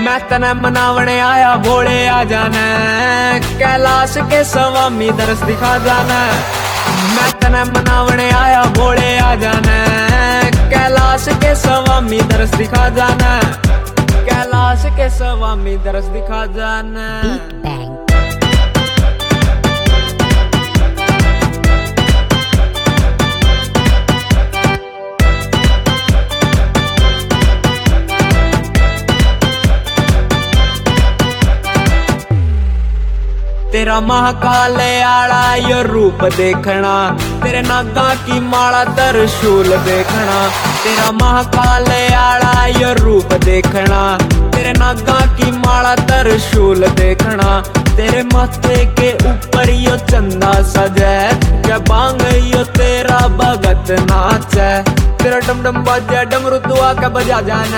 मैं तने मनावने आया भोले आ जाना, कैलाश के स्वामी दर्श दिखा जाना। मैं तने मनावने आया भोले आ जाना, कैलाश के स्वामी दर्श दिखा जाना, कैलाश के स्वामी दर्श दिखा जाना। तेरा महाकाल आला यो रूप देखना, तेरे नागा की माला त्रिशूल देखना। तेरा महाकाल आला यो रूप देखना, तेरे नागा की माला त्रिशूल देखना। तेरे माथे के ऊपर यो चंदा सजे, क्या बांग यो तेरा भगत नाचे। तेरा डमडम बाजा डमरू तू आके बजा जाना,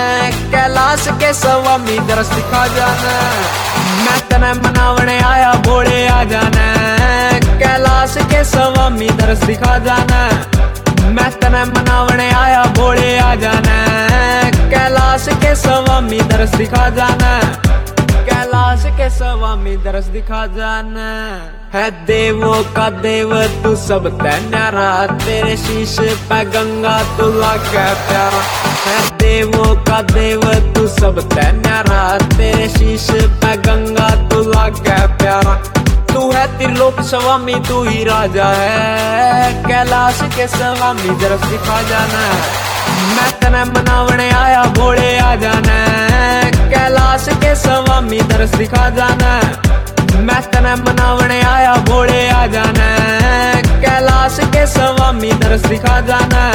कैलाश के स्वामी दर्श दिखा जाना। मैं तने मनावने आया भोले आ जाना, कैलाश के स्वामी दर्श दिखा जाना। मैं तने मनावने आया भोले आ जाना, कैलाश के स्वामी दर्श दिखा जाना, कैलाश के स्वामी दर्श दिखा जाना। है देवों का देव तू सब ते न्यारा, तेरे शीश पे गंगा तू लागे प्यारा। है देवों का देव तू सब ते न्यारा, तेरे शीश पे गंगा तू लागे प्यारा। तू है त्रिलोक स्वामी तू ही राजा है, कैलाश के स्वामी दर्श दिखा जाना। मैं तने मनावने आया भोले आ जाना, कैलाश के स्वामी दर्श दिखा जाना। मैं तने मनावने आया भोले आ जाना, कैलाश के स्वामी दर्श दिखा जाना,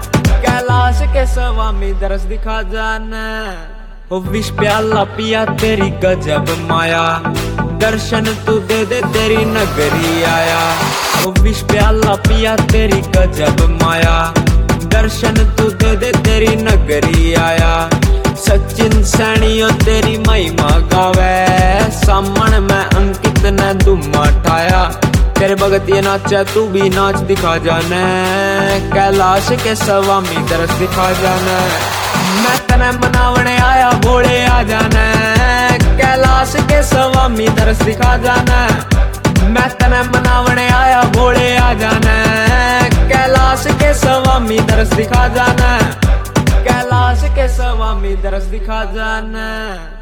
कैलाश के स्वामी दर्श दिखा जाना। ओ विष प्याला पिया तेरी गजब माया, दर्शन तू दे दे तेरी नगरी आया। ओ विष प्याला पिया तेरी गजब माया, दर्शन तू दे दे तेरी नगरी आया। सचिन सैनियो तेरी महिमा गावे, सामन में अंकित ने धुमा ठाया। तेरे भगत ये नाचा तू भी नाच दिखा जाना, कैलाश के स्वामी दर्श दिखा जाना। मैं तने मनावने आया भोले आ जाना, कैलाश के स्वामी दर्श दिखा जाना। मैं तने मनावने आया भोले आ जाना, कैलाश के स्वामी दर्श दिखा जाना, कैलाश के स्वामी दर्श दिखा जाना।